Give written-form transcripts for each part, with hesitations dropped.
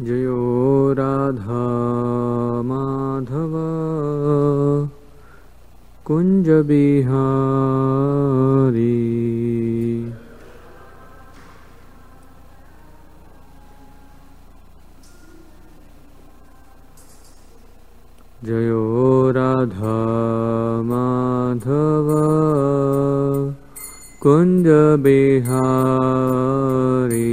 जयो राधा माधव कुंज बिहारी। जयो राधा माधव कुंज बिहारी।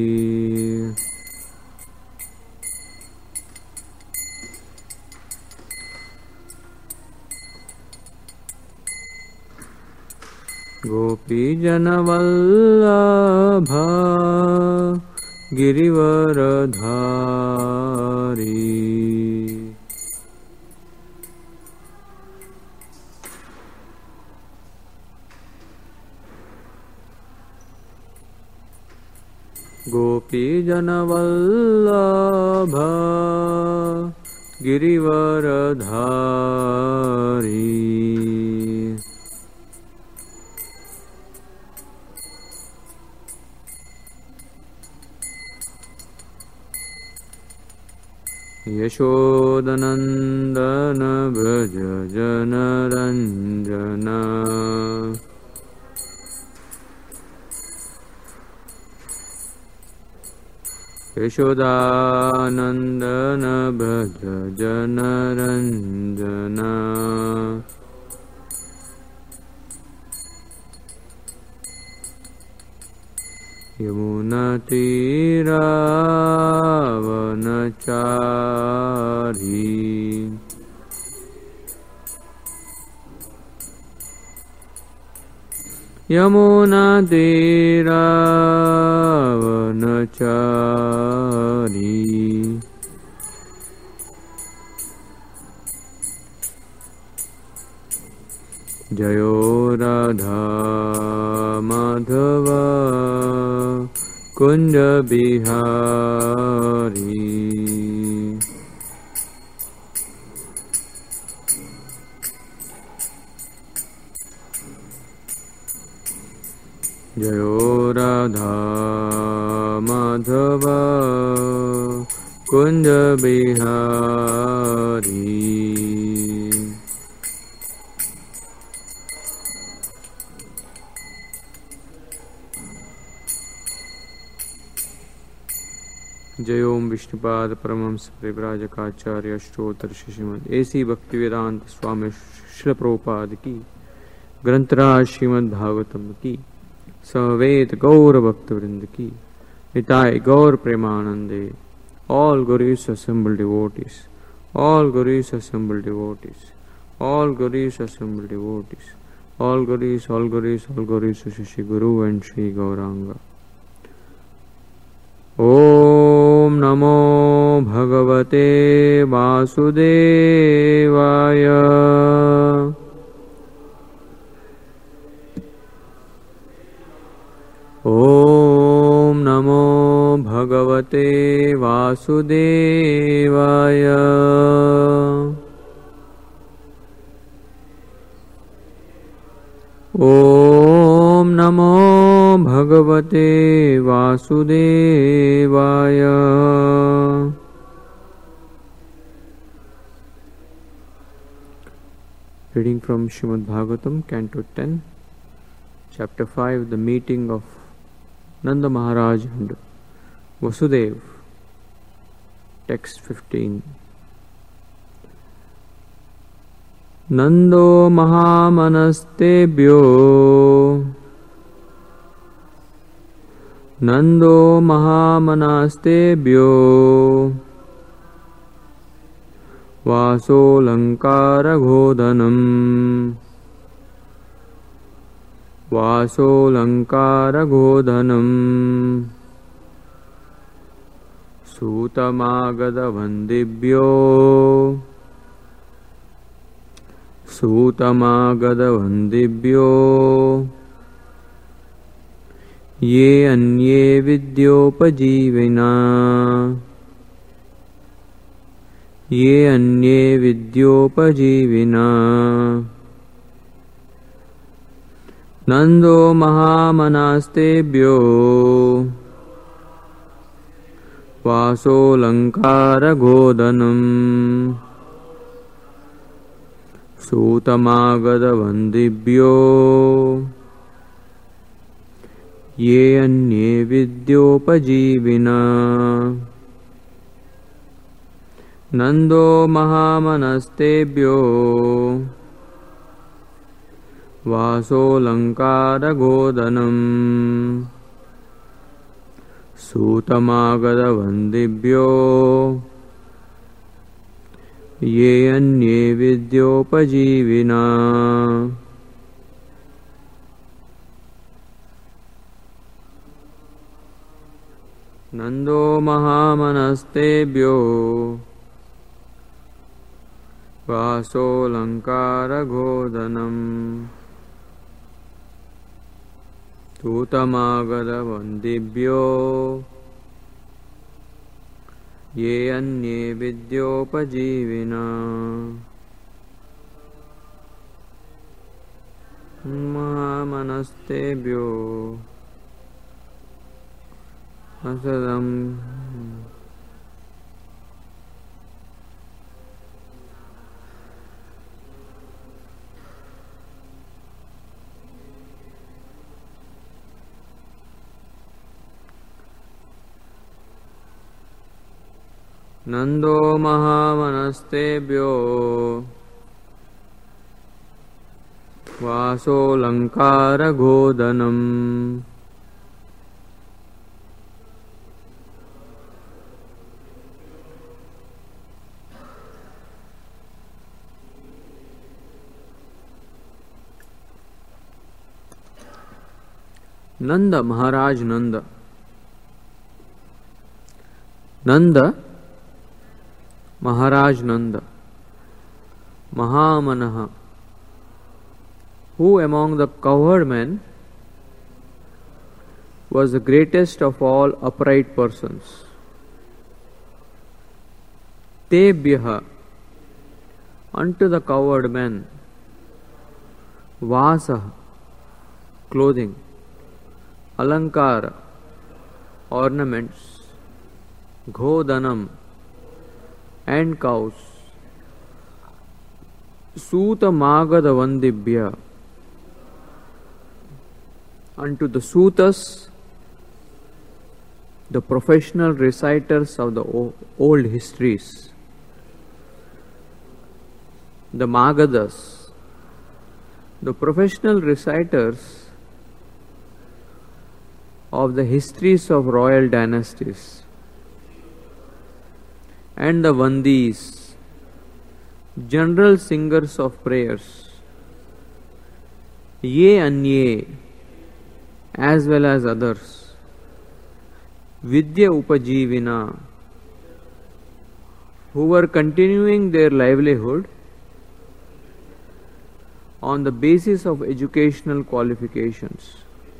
गोपी जनवल्लभ गिरिवरधारी। गोपी जनवल्लभ गिरिवरधारी। यशोदनंदन व्रज जनरंजन। यशोदानंदन व्रज जनरंजन। यमुनातीरावनचारी। यमुनातीरावनचारी। जयो राधा माधव कुंज बिहारी। जयो राधा माधव कुंज बिहारी। जय ओम विष्णुपाद परमहंस परिव्राजकाचार्य अष्टोत्तर श्रीमद् एसी भक्तिवेदांत स्वामी श्रील प्रभुपाद की। ग्रंथराज श्रीमद् भागवतम की। सवेद गौर भक्तवृंद की। निताय गौर प्रेमानंदे। All Gurus assembled devotees. All Gurus assembled devotees. All Gurus assembled devotees. All Gurus, all Gurus, all Gurus, Shri Guru and Shri Gauranga. Om Namo Bhagavate Vasudevaya. Om Namo Bhagavate Vasudevaya. Om Namo Bhagavate Vasudevaya. Reading from Srimad Bhagavatam, Canto 10, Chapter 5, The Meeting of Nanda Maharaj and Vasudev. Text 15. Nando Mahamanastebhyo. Nando Mahamanastebhyo. Vaso Lankara Ghodhanam. Vaso Lankara Ghodhanam. Sutamagada Vandibhyo. Sutamagada Vandibhyo. Ye anye vidyopajivina. Ye anye vidyopajivina. Nando Mahamanastebhyo. वासोऽलङ्कारगोदनम् सूतमागधवन्दिभ्यो ये अन्ये विद्योपजीविना नन्दो महामनस्तेभ्यो वासोऽलङ्कारगोदनम् सूतमागधवन्दिभ्यो ये अन्ये विद्योपजीविना नन्दो महामनस्तेभ्यो वासोऽलङ्कारगोदनम् सूतमागधवन्दिभ्यो ये अन्ये विद्योपजीविना महामनस्तेभ्यो असदम् नन्दो महामनस्तेभ्यो वासोऽलङ्कारगोदनम् नंद महाराज नंद Maharaj Nanda, Mahamanaha, who among the cowherd men was the greatest of all upright persons. Tebhyaha, unto the cowherd men, Vasa, clothing, Alankara, ornaments, Ghodanam, and cows. Suta Magadavandibhya, unto the Sutas, the professional reciters of the old histories, the Magadas, the professional reciters of the histories of royal dynasties, and the Vandis, general singers of prayers, ye anye, as well as others, Vidya Upajivina, who were continuing their livelihood on the basis of educational qualifications.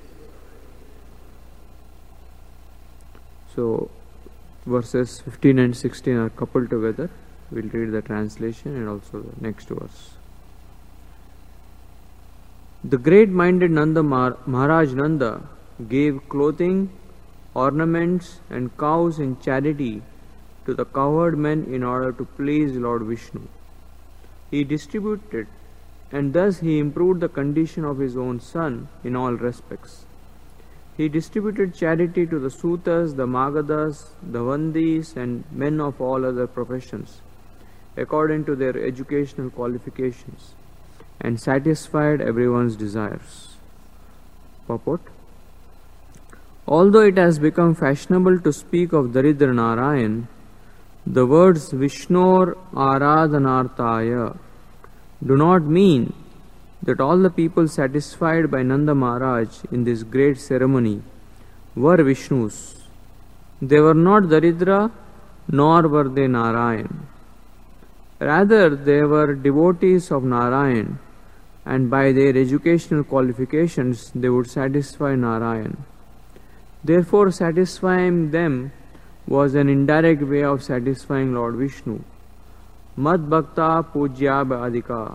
So, verses 15 and 16 are coupled together. We'll read the translation and also the next verse. The great-minded Nanda Maharaj Nanda gave clothing, ornaments and cows in charity to the cowherd men in order to please Lord Vishnu. He distributed, and thus he improved the condition of his own son in all respects. He distributed charity to the Sutas, the Magadas, the Vandis, and men of all other professions, according to their educational qualifications, and satisfied everyone's desires. Purport: although it has become fashionable to speak of Daridra Narayan, the words Vishnor Aradhanarthaya do not mean that all the people satisfied by Nanda Maharaj in this great ceremony were Vishnus. They were not Daridra, nor were they Narayan. Rather, they were devotees of Narayan, and by their educational qualifications they would satisfy Narayan. Therefore, satisfying them was an indirect way of satisfying Lord Vishnu. Mad Bhakta Pujya Adhika.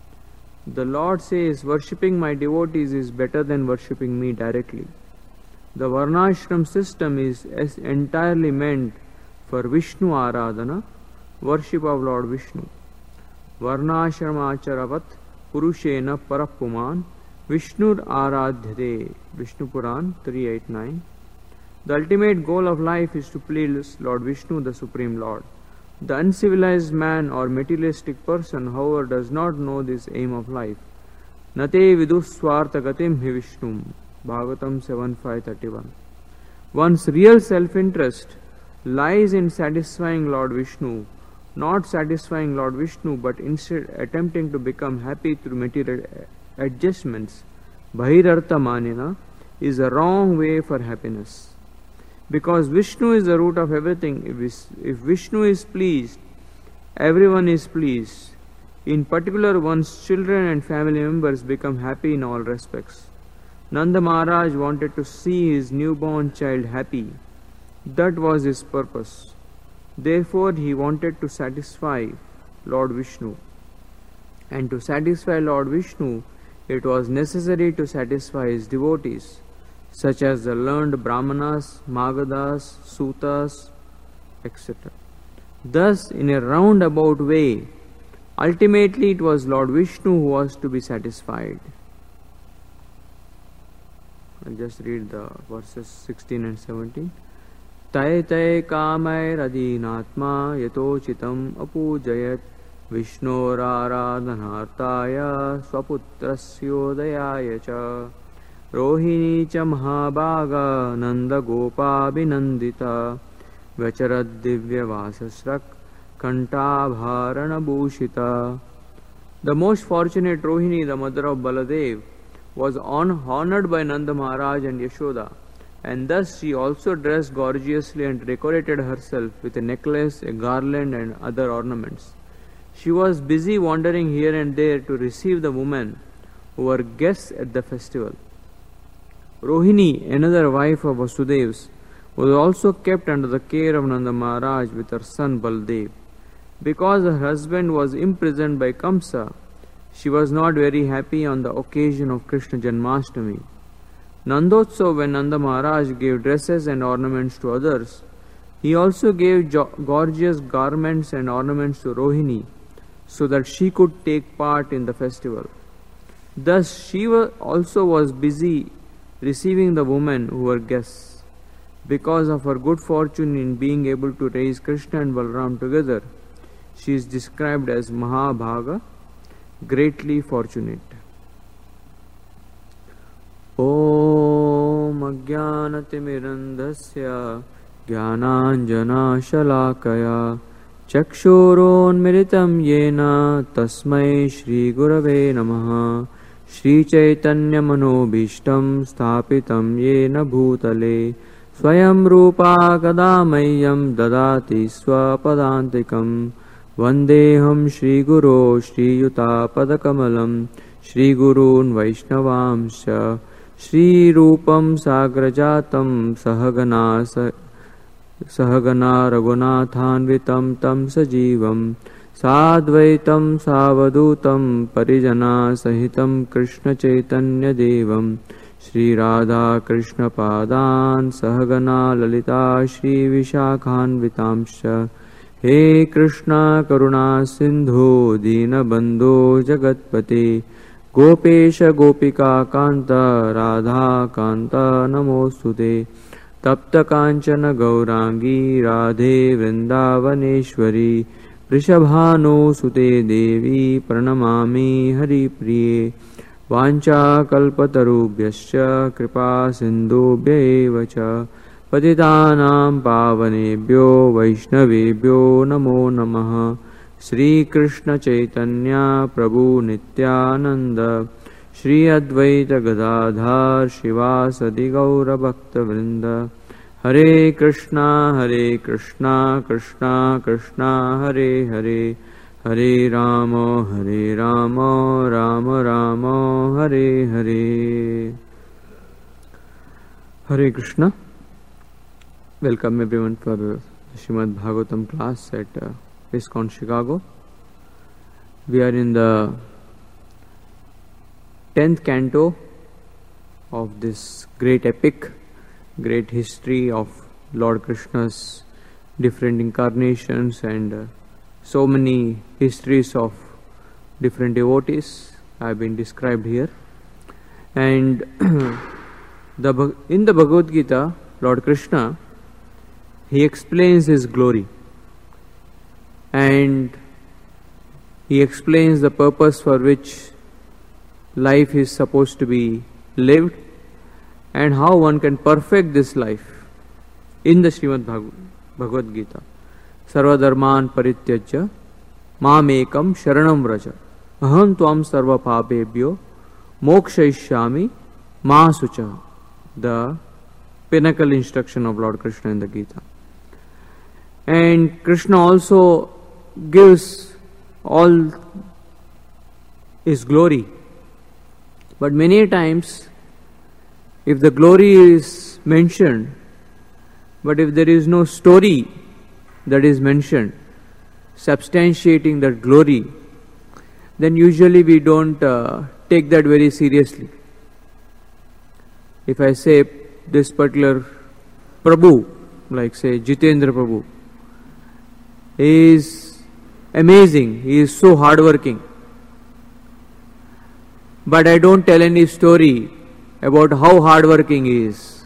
The Lord says, worshipping my devotees is better than worshipping me directly. The Varnashram system is entirely meant for Vishnu Aradhana, worship of Lord Vishnu. Varnashramaacharavat Purushena Parapuman Vishnur Aradhyate, Vishnu Puran 389. The ultimate goal of life is to please Lord Vishnu, the Supreme Lord. The uncivilized man or materialistic person, however, does not know this aim of life. Nate viduswartagatim hi Vishnum, Bhagavatam 7.5.31. One's real self-interest lies in satisfying Lord Vishnu, not satisfying Lord Vishnu, but instead attempting to become happy through material adjustments. Bahirartha manina is a wrong way for happiness. Because Vishnu is the root of everything, if Vishnu is pleased, everyone is pleased. In particular, one's children and family members become happy in all respects. Nanda Maharaj wanted to see his newborn child happy. That was his purpose. Therefore, he wanted to satisfy Lord Vishnu. And to satisfy Lord Vishnu, it was necessary to satisfy his devotees, such as the learned Brahmanas, Magadas, Sutas, etc. Thus, in a roundabout way, ultimately it was Lord Vishnu who was to be satisfied. I'll just read the verses 16 and 17. Tay tay kamair adinatma yatochitam apujayat Vishnoraradhanartaya swaputrasyodayaya cha Rohini cha mahabhaga nanda gopa binandita Vacharad divya vasasrak kantabharana bhushita. The most fortunate Rohini, the mother of Baladev, was honored by Nanda Maharaj and Yashoda, and thus she also dressed gorgeously and decorated herself with a necklace, a garland and other ornaments. She was busy wandering here and there to receive the women who were guests at the festival. Rohini, another wife of Vasudev's, was also kept under the care of Nanda Maharaj with her son Baldev. Because her husband was imprisoned by Kamsa, she was not very happy on the occasion of Krishna Janmashtami. Nandotsav, when Nanda Maharaj gave dresses and ornaments to others, he also gave gorgeous garments and ornaments to Rohini, so that she could take part in the festival. Thus she also was busy receiving the women who were guests. Because of her good fortune in being able to raise Krishna and Balaram together, she is described as Mahabhaga, greatly fortunate. Om Ajnanatimirandhasya Jnananjana Shalakaya Chakshuronmiritam Yena Tasmai Shri Gurave Namaha Shri Chaitanya Manobhishtam Sthapitam Yena Bhutale Swayam Rupa Kadamayyam Dadati Swapadantikam Vandeham Shri Guru Shri Yuta Padakamalam Shri Gurun Vaishnavamsha Shri Rupam Sagrajatam Sahagana Raghunathanvitam Tam Sajivam Sadvaitam Savadutam Parijana Sahitam Krishna Chaitanya Devam Shri Radha Krishna Padan Sahagana Lalita Shri Vishakhanvitamsha He Krishna Karuna Sindhu Dinabandho Jagatpate Gopesha Gopika Kanta Radha Kanta Namostute Tapta Kanchana Gaurangi Radhe Vrindavaneshwari Vrishabhanu Sute Devi Pranamami Hari Priye Vancha Kalpatarubhyascha Kripa Sindhubhya Vacha Patitanam Pavanebhyo Vaishnavebhyo Namo Namaha Shri Krishna Chaitanya Prabhu Nityananda Shri Advaita Gadadhar Shivasadi Gaura Bhakta Vrinda Hare Krishna Krishna Krishna Hare Hare Hare Rama Rama Rama Hare Hare. Hare Krishna. Welcome everyone for the Srimad Bhagavatam class at ISKCON Chicago. We are in the 10th canto of this great epic great history of Lord Krishna's different incarnations and so many histories of different devotees have been described here. And in the Bhagavad Gita, Lord Krishna, he explains his glory and he explains the purpose for which life is supposed to be lived and how one can perfect this life in the Srimad Bhagavad Gita. Sarva dharman parityajya mam ekam sharanam vraja aham tvam sarva papebhyo mokshayishyami ma sucha. The pinnacle instruction of Lord Krishna in the Gita. And Krishna also gives all his glory. But many times, if the glory is mentioned, but if there is no story that is mentioned, substantiating that glory, then usually we don't take that very seriously. If I say this particular Prabhu, like say Jitendra Prabhu, he is amazing, he is so hardworking, but I don't tell any story about how hardworking he is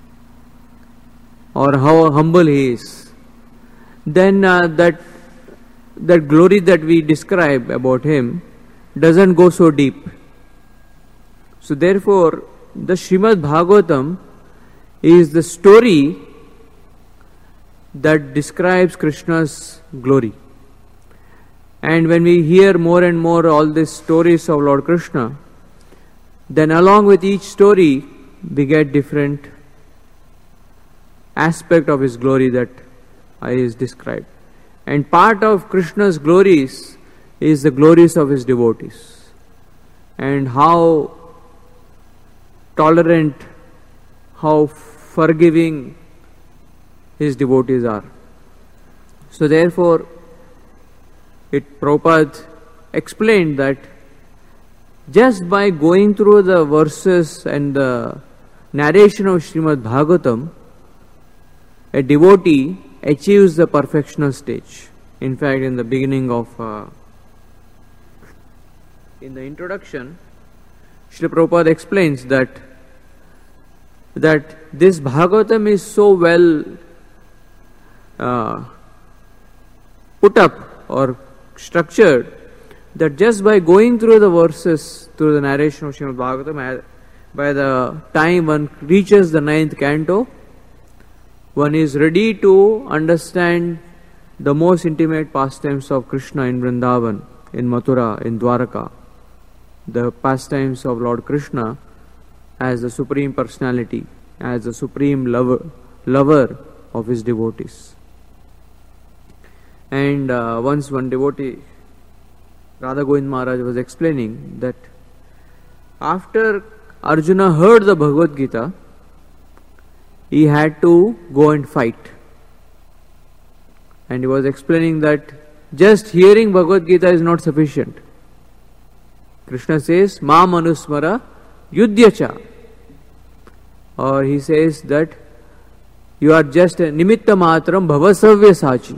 or how humble he is, then that glory that we describe about him doesn't go so deep. So therefore, the Srimad Bhagavatam is the story that describes Krishna's glory. And when we hear more and more all these stories of Lord Krishna, then along with each story we get different aspect of his glory that is described. And part of Krishna's glories is the glories of his devotees and how tolerant, how forgiving his devotees are. So therefore, Prabhupada explained that just by going through the verses and the narration of Srimad Bhagavatam, a devotee achieves the perfectional stage. In fact, in the beginning of, in the introduction, Srila Prabhupada explains that this Bhagavatam is so well put up or structured that just by going through the verses, through the narration of Srimad Bhagavatam, by the time one reaches the 9th canto, one is ready to understand the most intimate pastimes of Krishna in Vrindavan, in Mathura, in Dwaraka, the pastimes of Lord Krishna as the Supreme Personality, as the Supreme lover of his devotees. And once one devotee, Radha Govind Maharaj, was explaining that after Arjuna heard the Bhagavad Gita, he had to go and fight. And he was explaining that just hearing Bhagavad Gita is not sufficient. Krishna says, Ma manusmara yudhyacha. Or he says that you are just a nimitta matram bhavasavya sachi.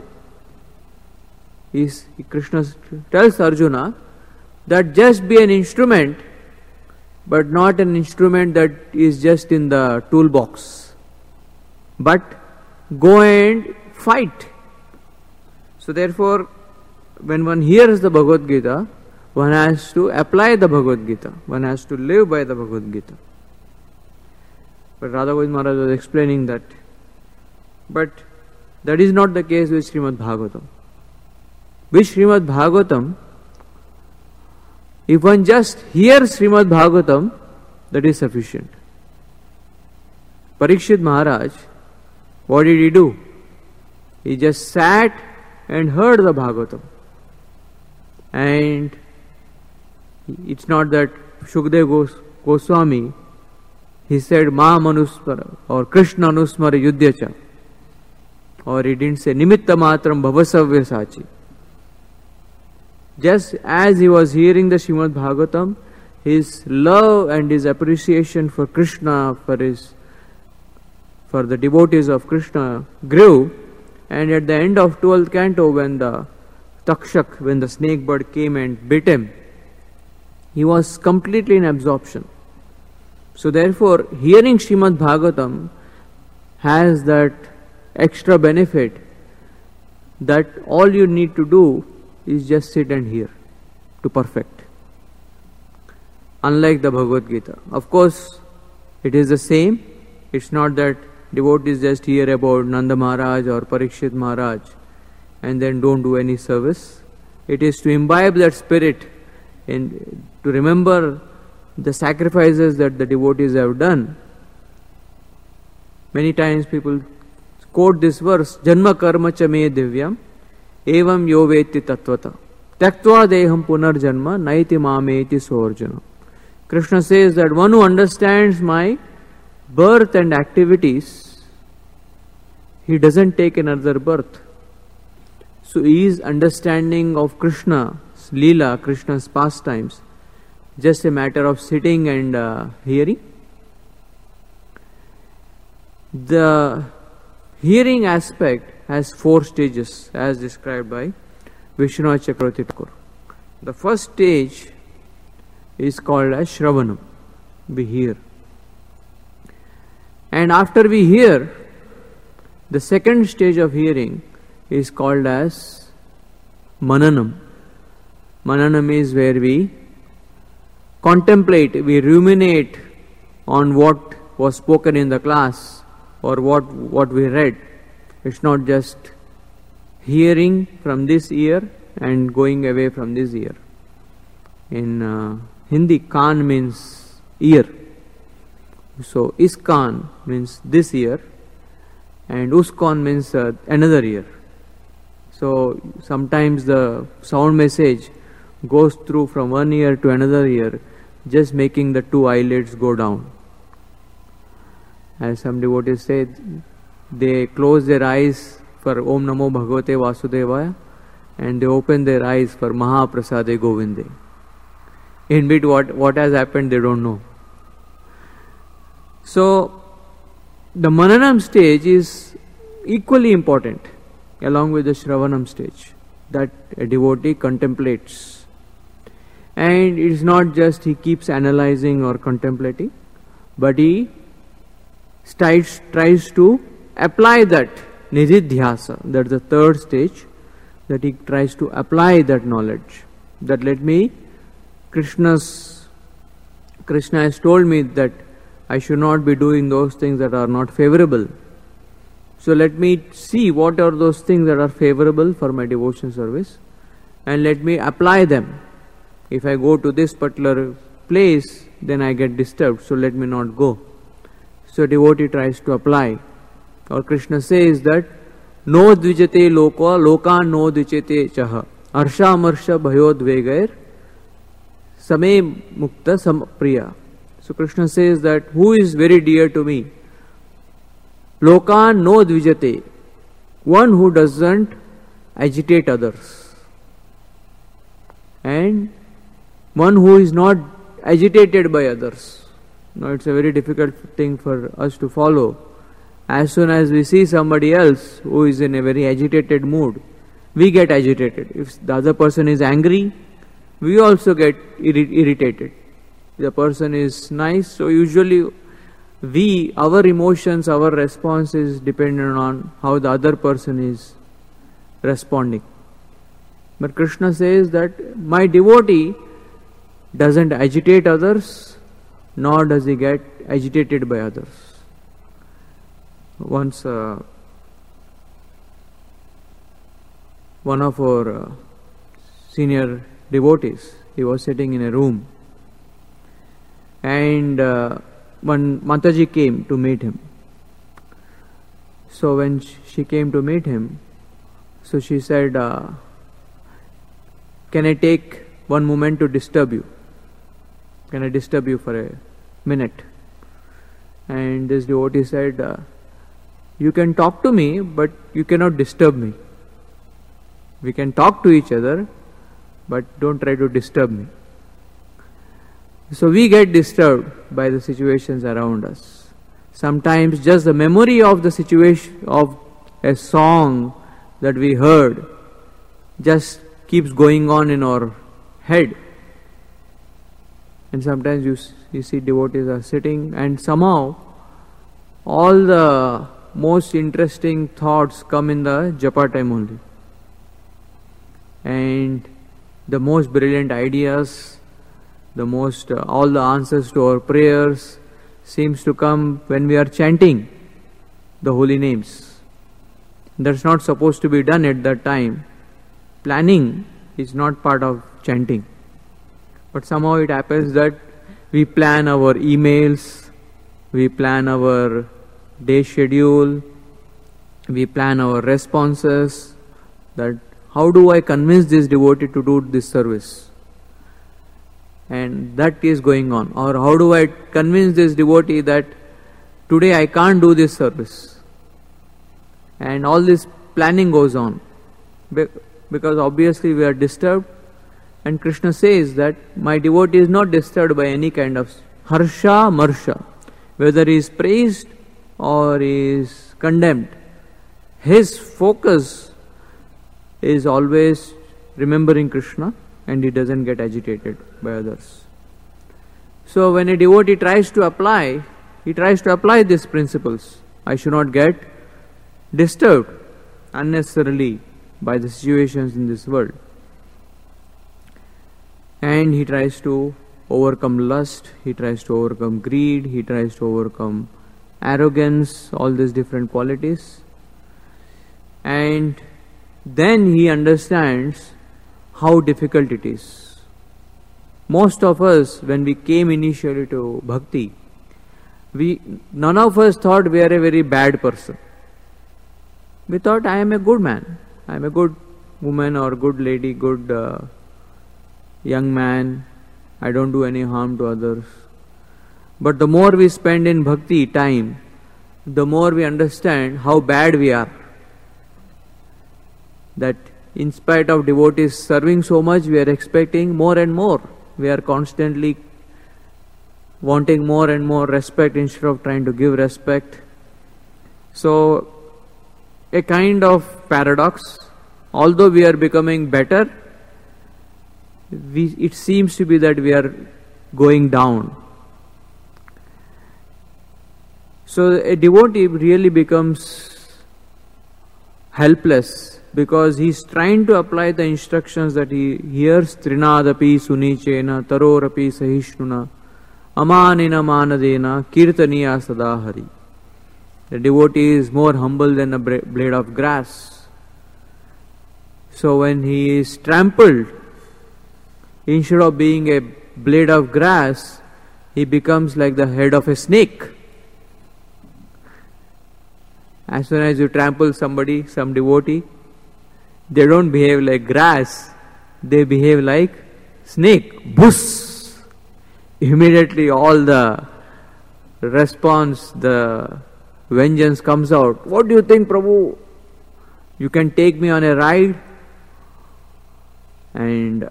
Krishna tells Arjuna that just be an instrument, but not an instrument that is just in the toolbox, but go and fight. So therefore, when one hears the Bhagavad Gita, one has to apply the Bhagavad Gita, one has to live by the Bhagavad Gita. But Radha Govind Maharaj was explaining that, but that is not the case with Srimad Bhagavatam. With Srimad Bhagavatam, if one just hears Srimad Bhagavatam, that is sufficient. Parikshit Maharaj, what did he do? He just sat and heard the Bhagavatam. And it's not that Shukdev Goswami, he said Ma Manusmara or Krishna Anusmara Yudhyacha, or he didn't say Nimitta Matram Bhavasavya Sachi. Just as he was hearing the Srimad Bhagavatam, his love and his appreciation for Krishna, for his for the devotees of Krishna grew, and at the end of 12th canto, when the Takshak, when the snake bird came and bit him, he was completely in absorption. So therefore, hearing Srimad Bhagavatam has that extra benefit that all you need to do is just sit and hear to perfect. Unlike the Bhagavad Gita. Of course, it is the same. It's not that devotees just hear about Nanda Maharaj or Parikshit Maharaj and then don't do any service. It is to imbibe that spirit and to remember the sacrifices that the devotees have done. Many times people quote this verse, Janma karma cha me divyam evam yo veti tattvata tyaktva deham punar janma naiti mameti soarjuna. Krishna says that one who understands my birth and activities, he doesn't take another birth. So his understanding of Krishna's Leela, Krishna's pastimes, just a matter of sitting and hearing. The hearing aspect has 4 stages as described by Vishwanath Chakravarti Thakur. The first stage is called as Shravanam. We hear. And after we hear, the second stage of hearing is called as Mananam. Mananam is where we contemplate, we ruminate on what was spoken in the class or what we read. It's not just hearing from this ear and going away from this ear. In Hindi, Kaan means ear. So, is Kaan means this ear and Uskan means another ear. So, sometimes the sound message goes through from one ear to another ear, just making the 2 eyelids go down. As some devotees say, they close their eyes for Om Namo Bhagavate Vasudevaya and they open their eyes for Mahaprasade Govinde. In bit what has happened they don't know. So the Mananam stage is equally important along with the Shravanam stage, that a devotee contemplates. And it is not just he keeps analyzing or contemplating, but he tries to apply that nididhyasa, that's the third stage, that he tries to apply that knowledge. That Krishna has told me that I should not be doing those things that are not favorable. So let me see what are those things that are favorable for my devotion service and let me apply them. If I go to this particular place, then I get disturbed, so let me not go. So devotee tries to apply. Or Krishna says that no dvijate loka no dvijate chaha arsha marsha bhayodvegair same mukta sampriya. So Krishna says that who is very dear to me? Loka no dvijate, one who doesn't agitate others, and one who is not agitated by others. Now it's a very difficult thing for us to follow. As soon as we see somebody else who is in a very agitated mood, we get agitated. If the other person is angry, we also get irritated. The person is nice, so usually our emotions, our response is dependent on how the other person is responding. But Krishna says that my devotee doesn't agitate others, nor does he get agitated by others. Once one of our senior devotees, he was sitting in a room, and when Mataji came to meet him. So when she came to meet him, so she said, can I take one moment to disturb you? Can I disturb you for a minute? And this devotee said, you can talk to me, but you cannot disturb me. We can talk to each other, but don't try to disturb me. So we get disturbed by the situations around us. Sometimes just the memory of the situation of a song that we heard just keeps going on in our head. And sometimes you see devotees are sitting and somehow all the most interesting thoughts come in the japa time only. And the most brilliant ideas, all the answers to our prayers seems to come when we are chanting the holy names. That's not supposed to be done at that time. Planning is not part of chanting. But somehow it happens that we plan our emails, we plan our day schedule, we plan our responses, that how do I convince this devotee to do this service? And that is going on. Or how do I convince this devotee that today I can't do this service? And all this planning goes on. Because obviously we are disturbed. And Krishna says that my devotee is not disturbed by any kind of harsha, marsha. Whether he is praised or he is condemned. His focus is always remembering Krishna, and he doesn't get agitated by others. So when a devotee tries to apply these principles. I should not get disturbed unnecessarily by the situations in this world. And he tries to overcome lust, he tries to overcome greed, he tries to overcome arrogance, all these different qualities. And then he understands how difficult it is. Most of us, when we came initially to bhakti, none of us thought we are a very bad person. We thought, I am a good man, I am a good woman or good lady, good young man, I don't do any harm to others. But the more we spend in bhakti time, the more we understand how bad we are. That in spite of devotees serving so much, we are expecting more and more. We are constantly wanting more and more respect instead of trying to give respect. So, a kind of paradox. Although we are becoming better, it seems to be that we are going down. So a devotee really becomes helpless because he is trying to apply the instructions that he hears. Trinadapi sunichena tarorapi sahishnuna amanina manadena kirtaniya sadahari. The devotee is more humble than a blade of grass. So when he is trampled, instead of being a blade of grass, he becomes like the head of a snake. As soon as you trample somebody, some devotee, they don't behave like grass, they behave like snake. Boosh! Immediately all the response, the vengeance comes out. What do you think, Prabhu? You can take me on a ride? And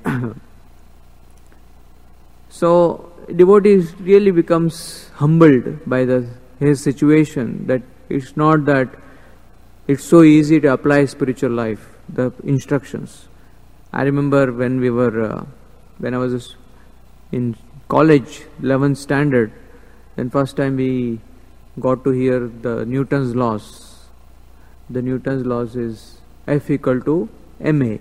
so devotee really becomes humbled by his situation, that it's not that it's so easy to apply spiritual life, the instructions. I remember when I was in college, 11th standard, then first time we got to hear the Newton's laws. The Newton's laws is F equal to ma.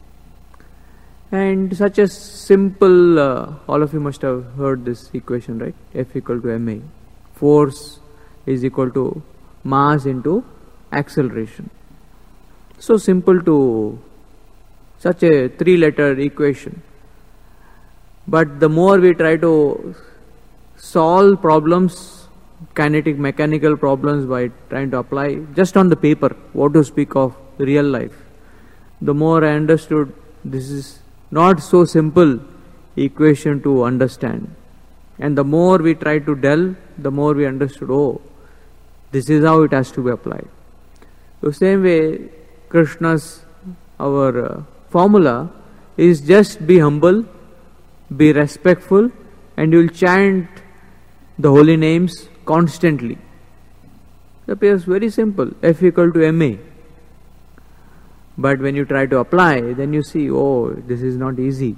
And such a simple, all of you must have heard this equation, right? F equal to ma. Force is equal to mass into acceleration. So simple to such a 3-letter equation. But the more we try to solve problems, kinetic, mechanical problems by trying to apply just on the paper, what to speak of real life, the more I understood this is not so simple equation to understand. And the more we try to delve, the more we understood, oh, this is how it has to be applied. The same way, Krishna's, our formula is just be humble, be respectful, and you will chant the holy names constantly. It appears very simple, F equal to ma. But when you try to apply, then you see, oh, this is not easy.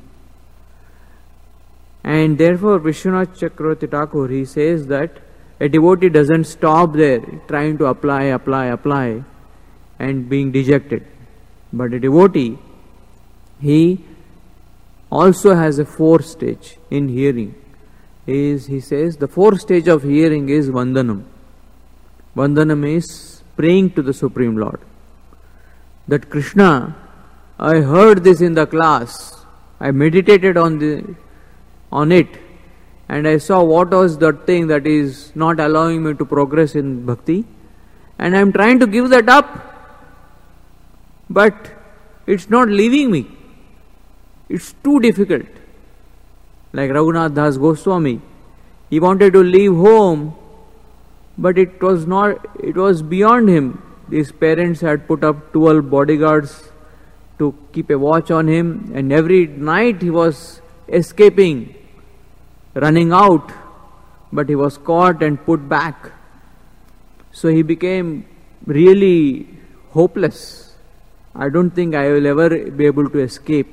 And therefore, Vishwanath Chakravarti Thakur, he says that a devotee doesn't stop there trying to apply and being dejected. But a devotee, he also has a fourth stage in hearing. He says the fourth stage of hearing is Vandanam. Vandanam is praying to the Supreme Lord. That Krishna, I heard this in the class, I meditated on it, and I saw what was that thing that is not allowing me to progress in bhakti, and I am trying to give that up, but it's not leaving me. It's too difficult. Like Raghunath Das Goswami, he wanted to leave home, but it was beyond him. His parents had put up 12 bodyguards to keep a watch on him, and every night he was escaping, running out, but he was caught and put back. So he became really hopeless. I don't think I will ever be able to escape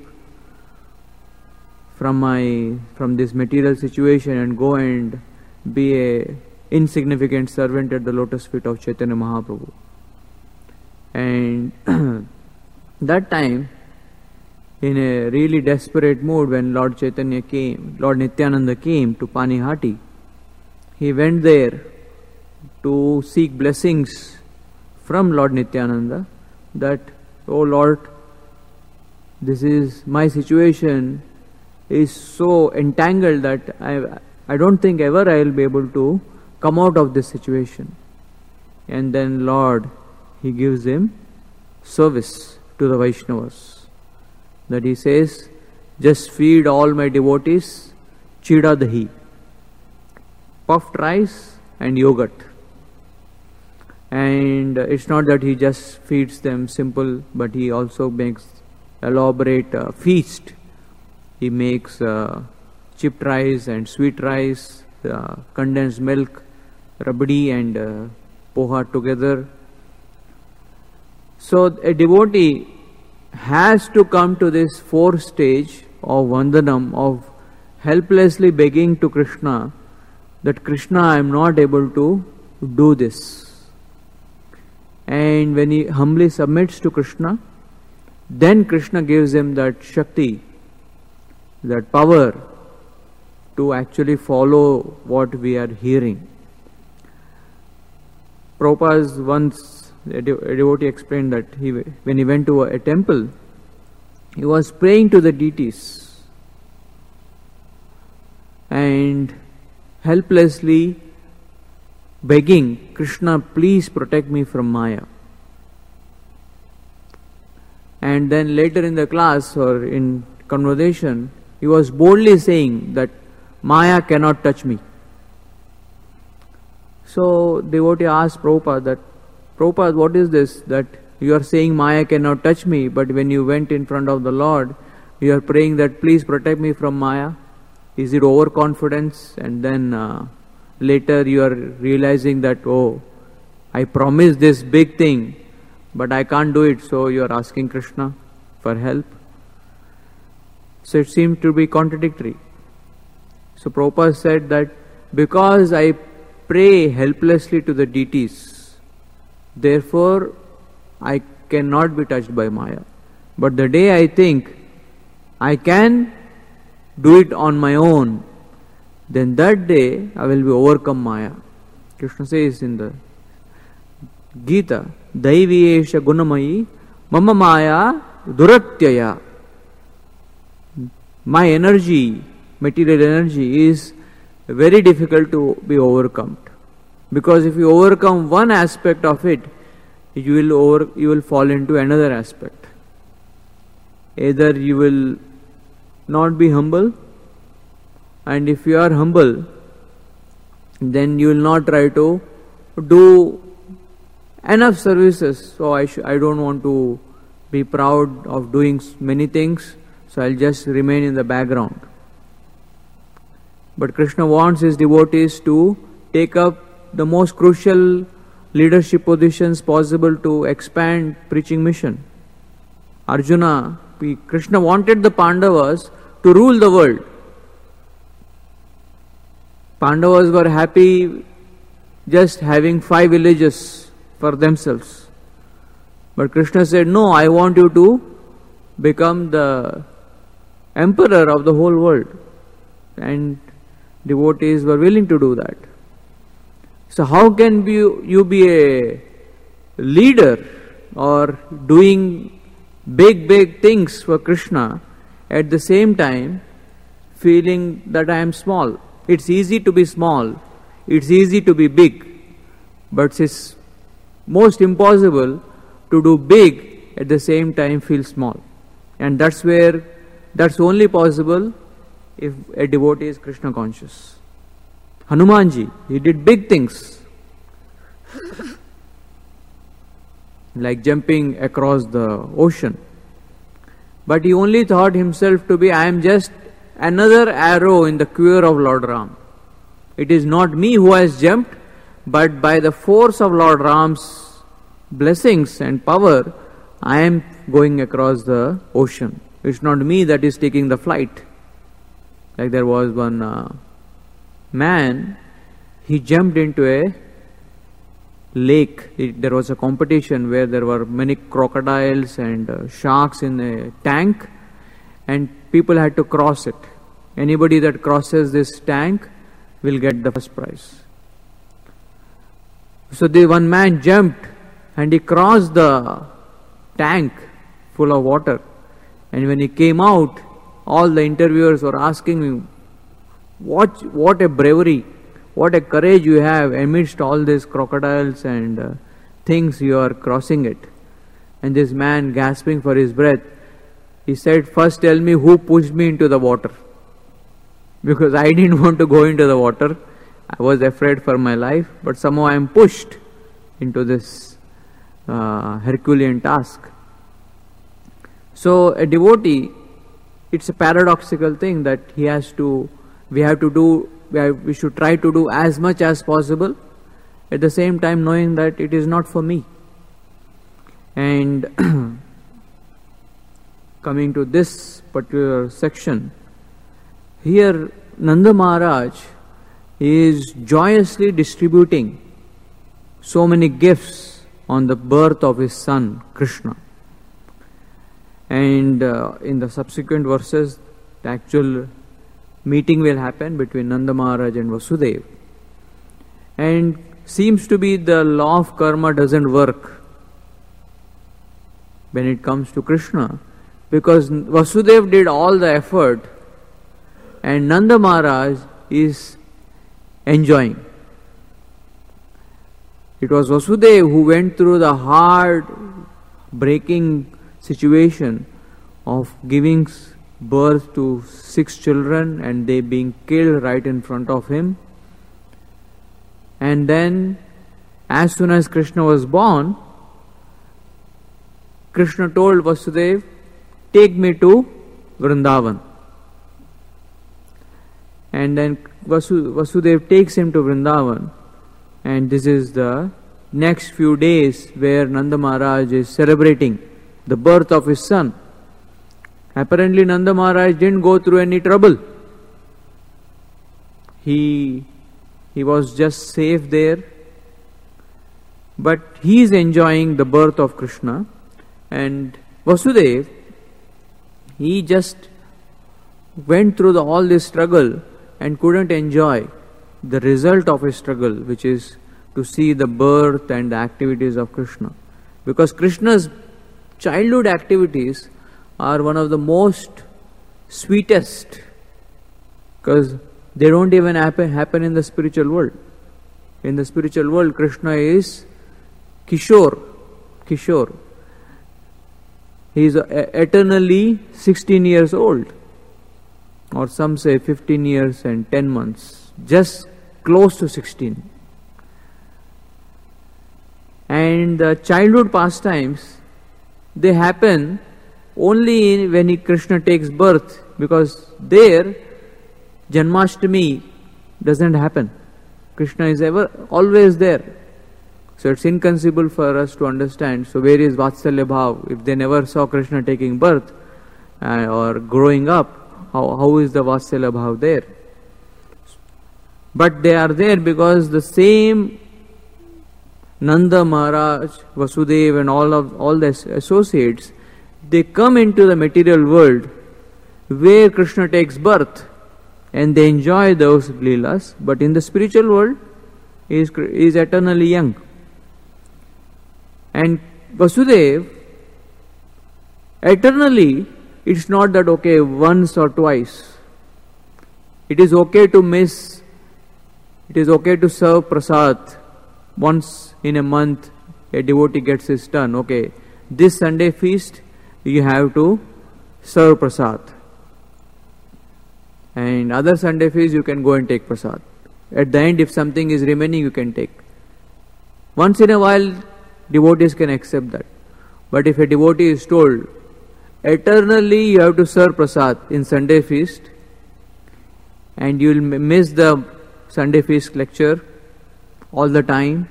from this material situation and go and be a insignificant servant at the lotus feet of Chaitanya Mahaprabhu. And that time, in a really desperate mood, when Lord Nityananda came to Panihati, he went there to seek blessings from Lord Nityananda that, oh Lord, this is my situation is so entangled that I don't think ever I will be able to come out of this situation. And then Lord, he gives him service to the Vaishnavas. That he says, just feed all my devotees chida dahi, puffed rice and yogurt. And it's not that he just feeds them simple, but he also makes elaborate feast. He makes chipped rice and sweet rice, condensed milk, rabdi and poha together. So a devotee has to come to this fourth stage of Vandanam, of helplessly begging to Krishna that Krishna, I am not able to do this. And when he humbly submits to Krishna, then Krishna gives him that Shakti, that power to actually follow what we are hearing. Prabhupada once, a devotee explained that when he went to a temple, he was praying to the deities and helplessly begging, Krishna, please protect me from Maya. And then later in the class or in conversation, he was boldly saying that Maya cannot touch me. So devotee asked Prabhupada, what is this that you are saying Maya cannot touch me, but when you went in front of the Lord, you are praying that please protect me from Maya? Is it overconfidence? And then later you are realizing that, oh, I promised this big thing, but I can't do it, so you are asking Krishna for help. So it seemed to be contradictory. So Prabhupada said that because I pray helplessly to the deities, therefore I cannot be touched by Maya. But the day I think I can do it on my own, then that day I will be overcome Maya. Krishna says in the Gita, Daiviyesha gunamayi mama maya duratyaya. My energy, material energy, is very difficult to be overcome. Because if you overcome one aspect of it, you will fall into another aspect. Either you will not be humble, and if you are humble, then you will not try to do enough services. So I don't want to be proud of doing many things, so I'll just remain in the background. But Krishna wants his devotees to take up the most crucial leadership positions possible to expand preaching mission. Krishna wanted the Pandavas to rule the world. Pandavas were happy just having 5 villages for themselves. But Krishna said, no, I want you to become the emperor of the whole world. And devotees were willing to do that. So how can you be a leader or doing big things for Krishna at the same time feeling that I am small? It's easy to be small, it's easy to be big, but it's most impossible to do big at the same time feel small. And that's only possible if a devotee is Krishna conscious. Hanumanji, he did big things like jumping across the ocean. But he only thought himself to be, I am just another arrow in the quiver of Lord Ram. It is not me who has jumped, but by the force of Lord Ram's blessings and power, I am going across the ocean. It's not me that is taking the flight. Like there was one man, he jumped into a lake. There was a competition where there were many crocodiles and sharks in a tank, and people had to cross it. Anybody that crosses this tank will get the first prize. So one man jumped and he crossed the tank full of water, and when he came out, all the interviewers were asking him, what a bravery, what a courage you have amidst all these crocodiles and things, you are crossing it. And this man, gasping for his breath, he said, first tell me who pushed me into the water, because I didn't want to go into the water. I was afraid for my life, but somehow I am pushed into this Herculean task. So a devotee, it's a paradoxical thing that we should try to do as much as possible, at the same time knowing that it is not for me. And coming to this particular section, here Nanda Maharaj is joyously distributing so many gifts on the birth of his son Krishna. And in the subsequent verses, the actual meeting will happen between Nanda Maharaj and Vasudeva. And seems to be the law of karma doesn't work when it comes to Krishna, because Vasudeva did all the effort and Nanda Maharaj is enjoying. It was Vasudeva who went through the hard, breaking situation of giving birth to 6 children and they being killed right in front of him. And then, as soon as Krishna was born, Krishna told Vasudeva, take me to Vrindavan. And then Vasudeva takes him to Vrindavan, and this is the next few days where Nanda Maharaj is celebrating the birth of his son. Apparently Nanda Maharaj didn't go through any trouble. He was just safe there. But he is enjoying the birth of Krishna. And Vasudeva, he just went through all this struggle and couldn't enjoy the result of his struggle, which is to see the birth and the activities of Krishna. Because Krishna's childhood activities are one of the most sweetest, because they don't even happen in the spiritual world. In the spiritual world, Krishna is Kishore. He is eternally 16 years old, or some say 15 years and 10 months, just close to 16. And the childhood pastimes, they happen only when Krishna takes birth, because there Janmashtami doesn't happen. Krishna is always there. So it's inconceivable for us to understand. So where is Vatsalya Bhav? If they never saw Krishna taking birth or growing up, how is the Vatsalya Bhav there? But they are there because the same Nanda Maharaj, Vasudeva and all the associates, they come into the material world where Krishna takes birth and they enjoy those leelas, but in the spiritual world he is eternally young. And Vasudeva, eternally, it's not that okay once or twice. It is okay to miss, it is okay to serve prasad once in a month. A devotee gets his turn. Okay, this Sunday feast you have to serve prasad, and other Sunday feast you can go and take prasad. At the end, if something is remaining, you can take. Once in a while, devotees can accept that. But if a devotee is told, eternally you have to serve prasad in Sunday feast, and you will miss the Sunday feast lecture all the time,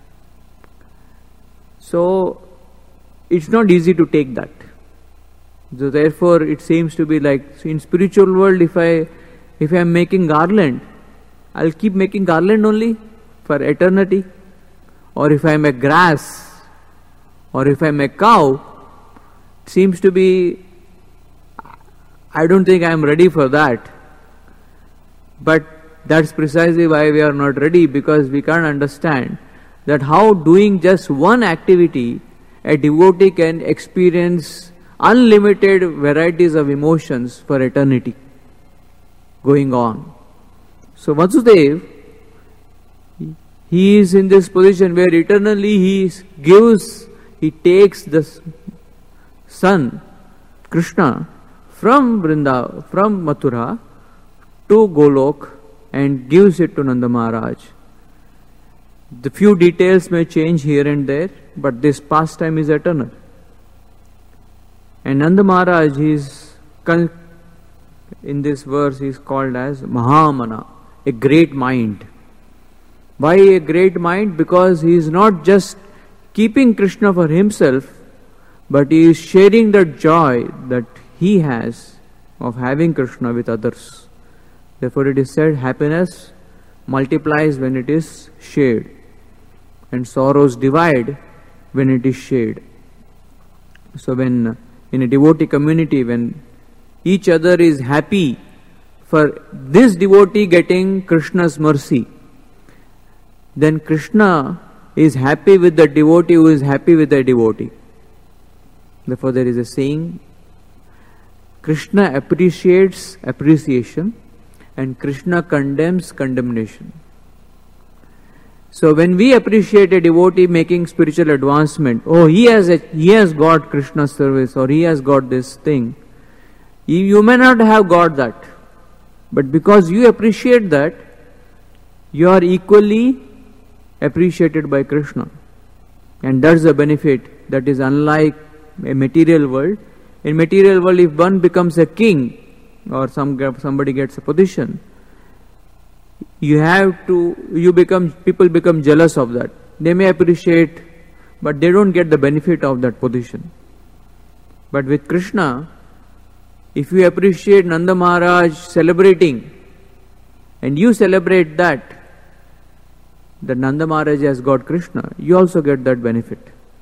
so it's not easy to take that. So therefore it seems to be like, in spiritual world, if I am making garland, I'll keep making garland only for eternity. Or if I am a grass, or if I am a cow, it seems to be, I don't think I am ready for that. But that's precisely why we are not ready, because we can't understand that how doing just one activity a devotee can experience unlimited varieties of emotions for eternity going on. So Vasudeva, he is in this position where eternally he takes the son, Krishna, from Mathura to Golok and gives it to Nanda Maharaj. The few details may change here and there, but this pastime is eternal. And Nanda Maharaj in this verse is called as Mahamana, a great mind. Why a great mind? Because he is not just keeping Krishna for himself, but he is sharing the joy that he has of having Krishna with others. Therefore it is said, happiness multiplies when it is shared, and sorrows divide when it is shared. So when in a devotee community, when each other is happy for this devotee getting Krishna's mercy, then Krishna is happy with the devotee who is happy with the devotee. Therefore there is a saying, Krishna appreciates appreciation and Krishna condemns condemnation. So when we appreciate a devotee making spiritual advancement, oh, he has got Krishna's service, or he has got this thing. You may not have got that, but because you appreciate that, you are equally appreciated by Krishna. And that's the benefit that is unlike a material world. In material world, if one becomes a king or somebody gets a position, people become jealous of that. They may appreciate, but they don't get the benefit of that position. But with Krishna, if you appreciate Nanda Maharaj celebrating, and you celebrate that Nanda Maharaj has got Krishna, you also get that benefit.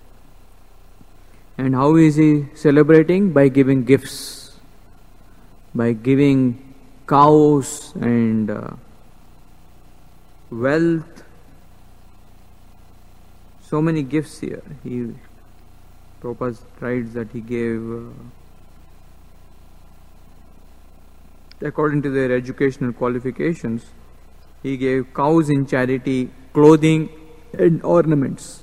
And how is he celebrating? By giving gifts, by giving cows and wealth. So many gifts here. Prabhupada writes that he gave, according to their educational qualifications, he gave cows in charity, clothing and ornaments.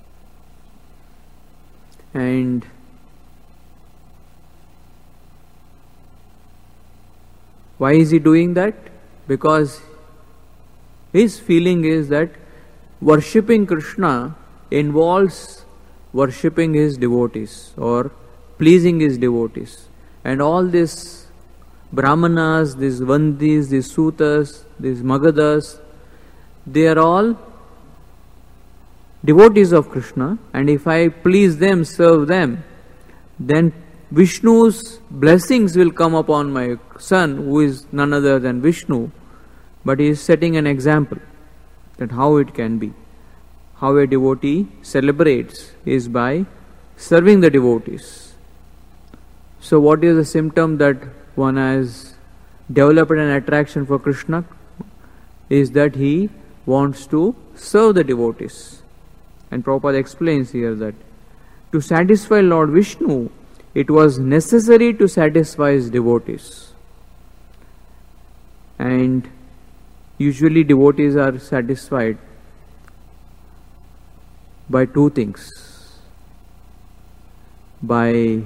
And why is he doing that? Because his feeling is that worshipping Krishna involves worshipping his devotees or pleasing his devotees. And all these Brahmanas, these Vandis, these Sutas, these Magadas, they are all devotees of Krishna, and if I please them, serve them, then Vishnu's blessings will come upon my son, who is none other than Vishnu. But he is setting an example that how it can be. How a devotee celebrates is by serving the devotees. So what is the symptom that one has developed an attraction for Krishna? Is that he wants to serve the devotees. And Prabhupada explains here that to satisfy Lord Vishnu, it was necessary to satisfy his devotees. And usually devotees are satisfied by two things. By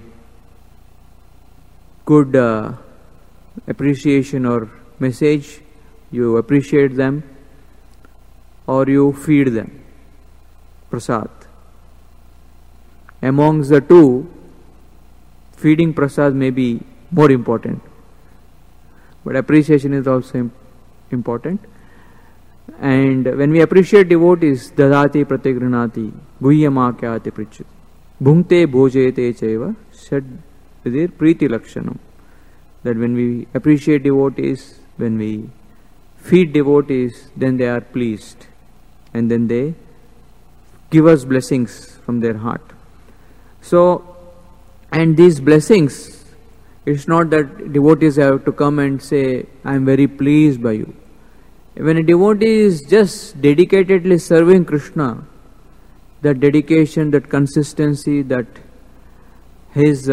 good appreciation or message, you appreciate them, or you feed them. Prasad. Amongst the two, feeding prasad may be more important, but appreciation is also important. And when we appreciate devotees, dadati pratigranati guhyamakyati prichati bhungte bhojete chaiva shad vidir priti lakshanam. That when we appreciate devotees, when we feed devotees, then they are pleased, and then they give us blessings from their heart. So, and these blessings, it's not that devotees have to come and say, I am very pleased by you. When a devotee is just dedicatedly serving Krishna, that dedication, that consistency, that his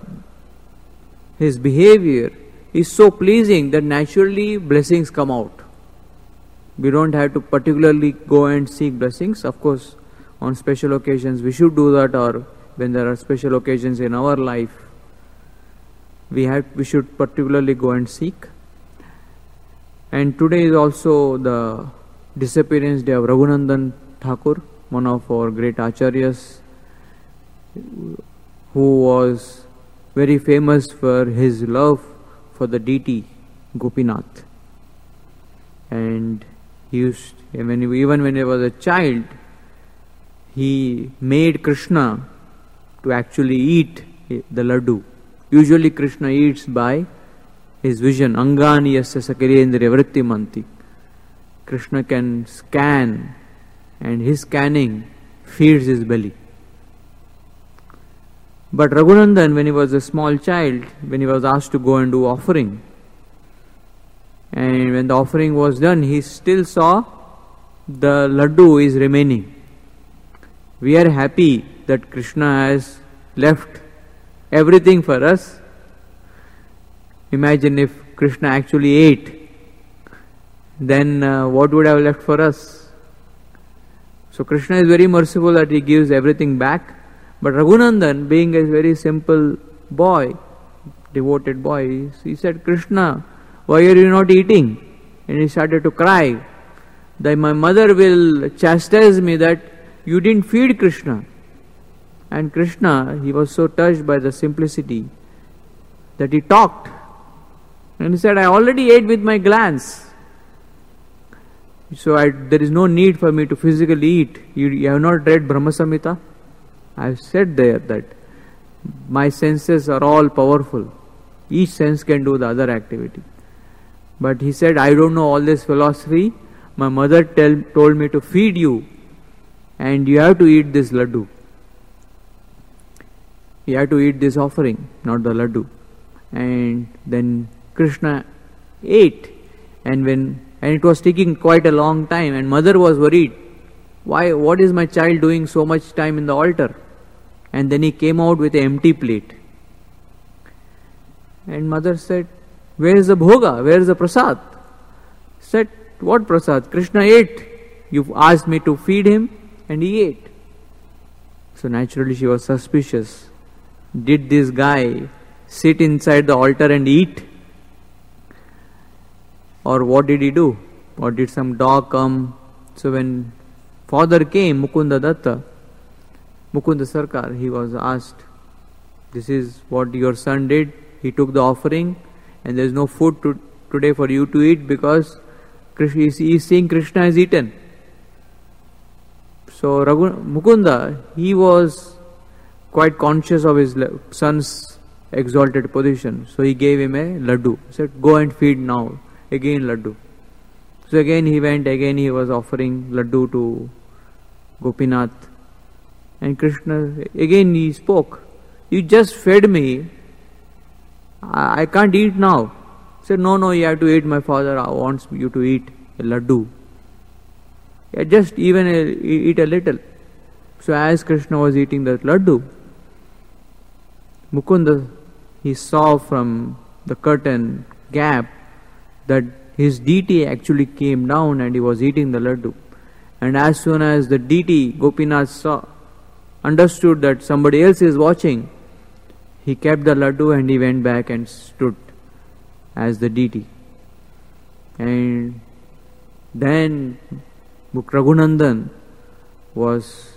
behavior is so pleasing that naturally blessings come out. We don't have to particularly go and seek blessings. Of course, on special occasions we should do that, or when there are special occasions in our life, we should particularly go and seek. And today is also the disappearance day of Raghunandan Thakur, one of our great acharyas, who was very famous for his love for the deity Gopinath. And even when he was a child, he made Krishna to actually eat the laddu. Usually Krishna eats by his vision. Angani yasya sakirendriya vritti manti. Krishna can scan, and his scanning feeds his belly. But Raghunandan, when he was a small child, when he was asked to go and do offering, and when the offering was done, he still saw the laddu is remaining. We are happy that Krishna has left everything for us. Imagine if Krishna actually ate, then what would have left for us? So Krishna is very merciful that he gives everything back. But Raghunandan, being a very simple boy, devoted boy, he said, Krishna, why are you not eating? And he started to cry that my mother will chastise me that you didn't feed Krishna. And Krishna, he was so touched by the simplicity that he talked. And he said, I already ate with my glance. So there is no need for me to physically eat. You have not read Brahma Samhita? I have said there that my senses are all powerful. Each sense can do the other activity. But he said, I don't know all this philosophy. My mother told me to feed you, and you have to eat this laddu. You have to eat this offering, not the laddu. And then Krishna ate, and it was taking quite a long time, and mother was worried. What is my child doing so much time in the altar? And then he came out with an empty plate. And mother said, where is the bhoga? Where is the prasad? Said, what prasad? Krishna ate. You asked me to feed him, and he ate. So naturally she was suspicious. Did this guy sit inside the altar and eat? Or what did he do? Or did some dog come? So when father came, Mukunda Datta, Mukunda Sarkar, he was asked, this is what your son did. He took the offering, and there is no food today for you to eat because he is seeing Krishna has eaten. So Mukunda, he was quite conscious of his son's exalted position. So he gave him a laddu. He said, go and feed now. Again laddu. So again he went, again he was offering laddu to Gopinath. And Krishna, again he spoke. You just fed me. I can't eat now. He said, no, you have to eat. My father wants you to eat a laddu. Yeah, just even eat a little. So as Krishna was eating that laddu, Mukunda, he saw from the curtain gap that his deity actually came down and he was eating the laddu. And as soon as the deity, Gopinath, understood that somebody else is watching, he kept the laddu and he went back and stood as the deity. And then Raghunandan was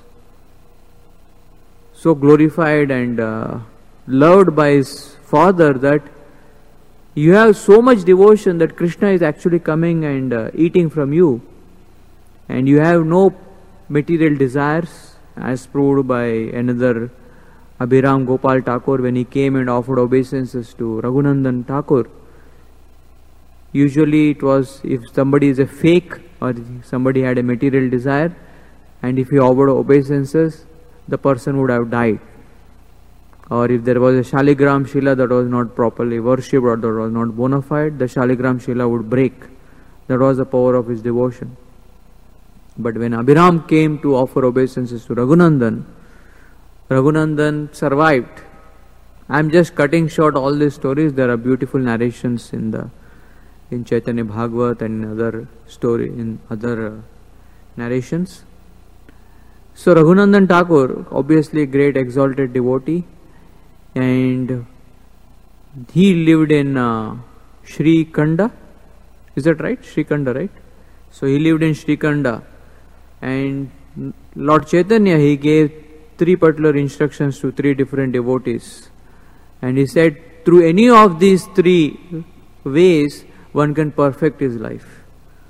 so glorified and loved by his father that you have so much devotion that Krishna is actually coming and eating from you, and you have no material desires, as proved by another Abhiram Gopal Thakur when he came and offered obeisances to Raghunandan Thakur. Usually it was if somebody is a fake or somebody had a material desire, and if he offered obeisances, the person would have died. Or if there was a Shaligram Shila that was not properly worshipped or that was not bona fide, the Shaligram Shila would break. That was the power of his devotion. But when Abhiram came to offer obeisances to Raghunandan, Raghunandan survived. I am just cutting short all these stories. There are beautiful narrations in Chaitanya Bhagavat and in other narrations. So Raghunandan Thakur, obviously a great exalted devotee, and he lived in Sri Khanda. Is that right? Sri Khanda, right? So he lived in Sri Khanda, and Lord Chaitanya, he gave 3 particular instructions to 3 different devotees, and he said through any of these 3 ways one can perfect his life.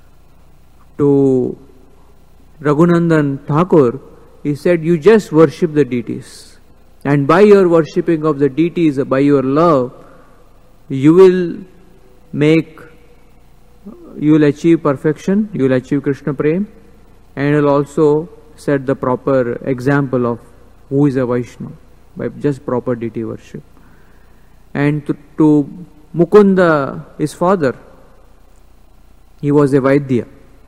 To Raghunandan Thakur, he said, you just worship the deities, and by your worshipping of the deities, by your love, you will achieve perfection, you will achieve Krishna Prem, and you will also set the proper example of who is a Vaishnava by just proper deity worship. And to Mukunda, his father, he was a Vaidya,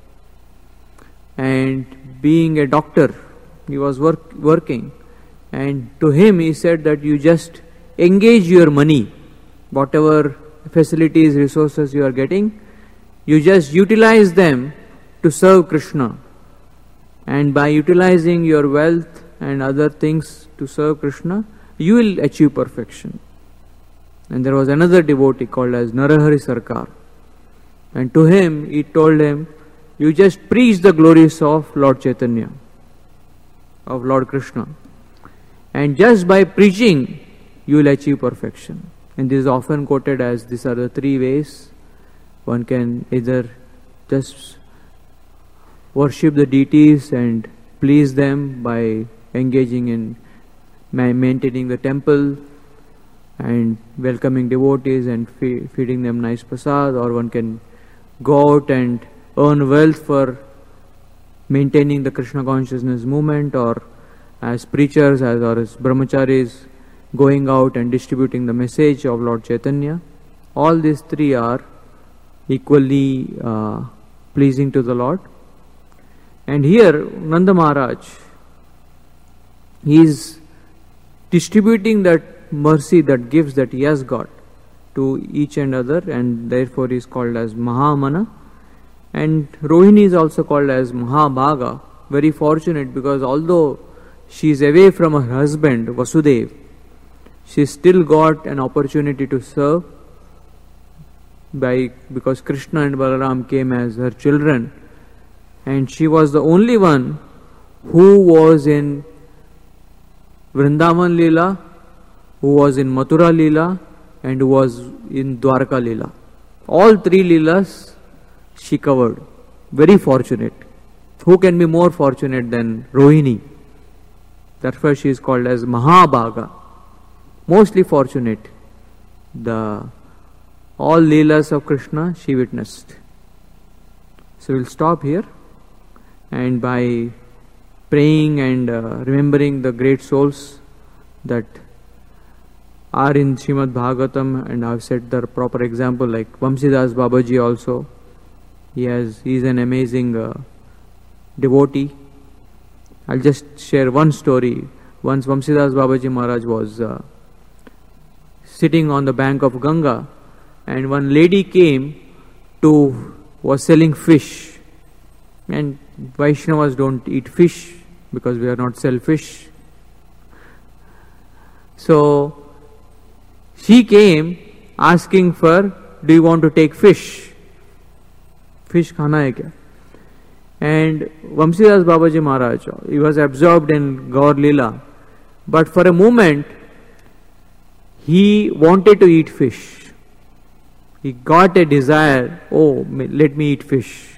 and being a doctor, he was working, and to him he said that you just engage your money, whatever facilities, resources you are getting, you just utilize them to serve Krishna, and by utilizing your wealth and other things to serve Krishna, you will achieve perfection. And there was another devotee called as Narahari Sarkar, and to him he told him, you just preach the glories of Lord Chaitanya, of Lord Krishna, and just by preaching you will achieve perfection. And this is often quoted as these are the 3 ways one can either just worship the deities and please them by engaging in maintaining the temple and welcoming devotees and feeding them nice prasad, or one can go out and earn wealth for maintaining the Krishna consciousness movement, or as preachers or as brahmacharis going out and distributing the message of Lord Chaitanya. All these 3 are equally pleasing to the Lord. And here Nanda Maharaj, he is distributing that mercy, that gifts that he has got to each and other, and therefore he is called as Mahamana. And Rohini is also called as Mahabhaga, very fortunate, because although she is away from her husband Vasudev, she still got an opportunity to serve because Krishna and Balaram came as her children, and she was the only one who was in Vrindavan Leela, who was in Mathura Leela, and who was in Dwarka Leela. All 3 Leelas she covered. Very fortunate. Who can be more fortunate than Rohini? That's why she is called as Mahabhaga, mostly fortunate. All Leelas of Krishna she witnessed. So we'll stop here, and by praying and remembering the great souls that are in Srimad Bhagavatam, and I've set the proper example like Vamsidas Babaji also. He is an amazing devotee. I'll just share one story. Once Vamsidas Babaji Maharaj was sitting on the bank of Ganga, and one lady was selling fish, and Vaishnavas don't eat fish because we are not selfish. So she came asking for, do you want to take fish? Fish khana hai kya? And Vamsidas Babaji Maharaj, he was absorbed in Gaur Leela, but for a moment he wanted to eat fish. He got a desire, let me eat fish.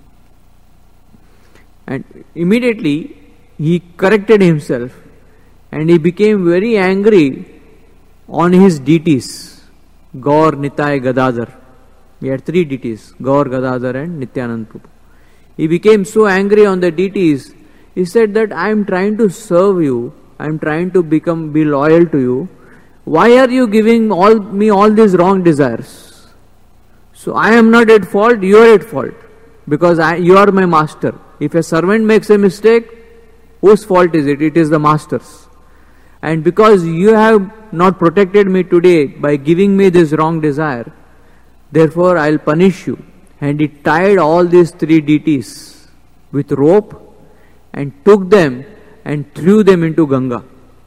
And immediately he corrected himself, and he became very angry on his deities, Gaur, Nitai, Gadadhar. He had 3 deities, Gaur, Gadadhar and Nityanand Prabhu. He became so angry on the deities, he said that I am trying to serve you, I am trying to be loyal to you. Why are you giving me all these wrong desires? So I am not at fault, you are at fault, because you are my master. If a servant makes a mistake, whose fault is it? It is the master's. And because you have not protected me today by giving me this wrong desire, therefore I will punish you. And he tied all these 3 deities with rope and took them and threw them into Ganga.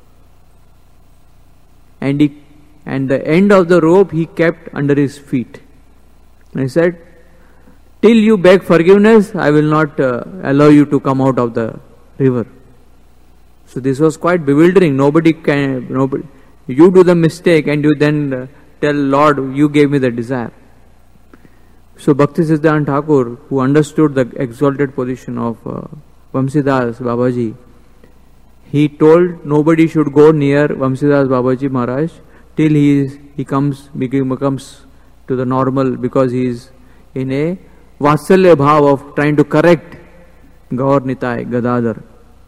And the end of the rope he kept under his feet. And he said, till you beg forgiveness, I will not allow you to come out of the river. So this was quite bewildering. Nobody. You do the mistake and you then tell Lord, you gave me the desire. So Bhaktisiddhanta Thakur, who understood the exalted position of Vamsidas Babaji, he told nobody should go near Vamsidas Babaji Maharaj till he becomes to the normal, because he is in a Vatsalya bhav of trying to correct Gaur, Nitai, Gadadhar.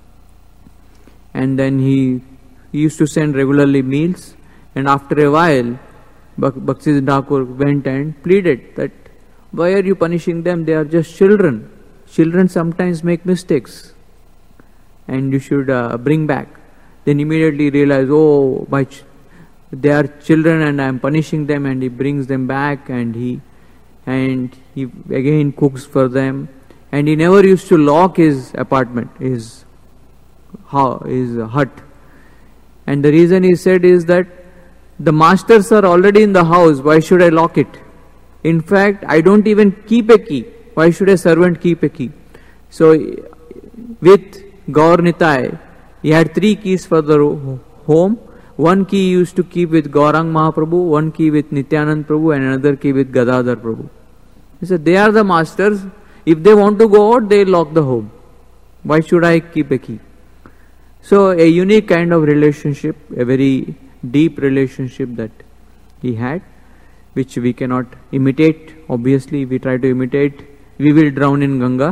And then he used to send regularly meals, and after a while Bhaktisiddhanta Thakur went and pleaded that why are you punishing them? They are just children. Children sometimes make mistakes and you should bring back. Then immediately realize, they are children and I am punishing them, and he brings them back and he again cooks for them. And he never used to lock his apartment, his hut. And the reason he said is that the masters are already in the house, why should I lock it? In fact, I don't even keep a key. Why should a servant keep a key? So with Gaur Nitai, he had 3 keys for the home. 1 key he used to keep with Gaurang Mahaprabhu, 1 key with Nityanand Prabhu, and another key with Gadadhar Prabhu. He said, they are the masters. If they want to go out, they lock the home. Why should I keep a key? So a unique kind of relationship, a very deep relationship that he had, which we cannot imitate. Obviously, if we try to imitate, we will drown in Ganga.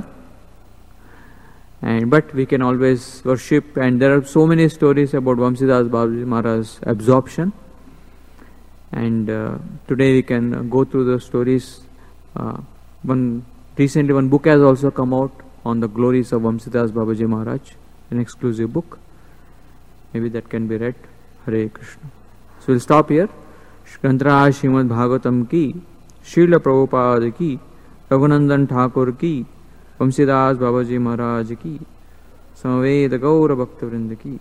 But we can always worship, and there are so many stories about Vamsidas Babaji Maharaj's absorption. And today we can go through the stories. Recently one book has also come out on the glories of Vamsidas Babaji Maharaj, an exclusive book. Maybe that can be read. Hare Krishna. So we'll stop here. Granthara Srimad Bhagavatam ki, Srila Prabhupada ki, Raghunandan Thakur ki, Vamsidas Babaji Maharaj ki, Samaveda Gaura Bhakta Vrinda ki.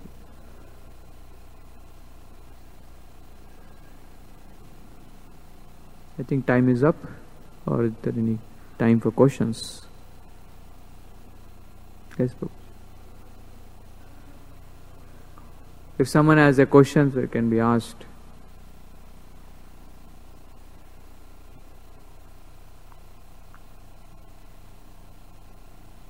I think time is up, or is there any time for questions? Yes, Prabhu. If someone has a question, so it can be asked.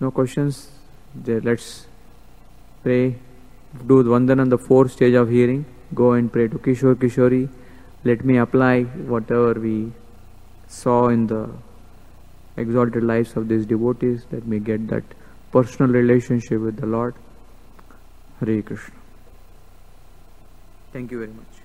no questions, let's pray. Do the Vandan on the fourth stage of hearing. Go and pray to Kishore Kishori. Let me apply whatever we saw in the exalted lives of these devotees. Let me get that personal relationship with the Lord. Hare Krishna. Thank you very much.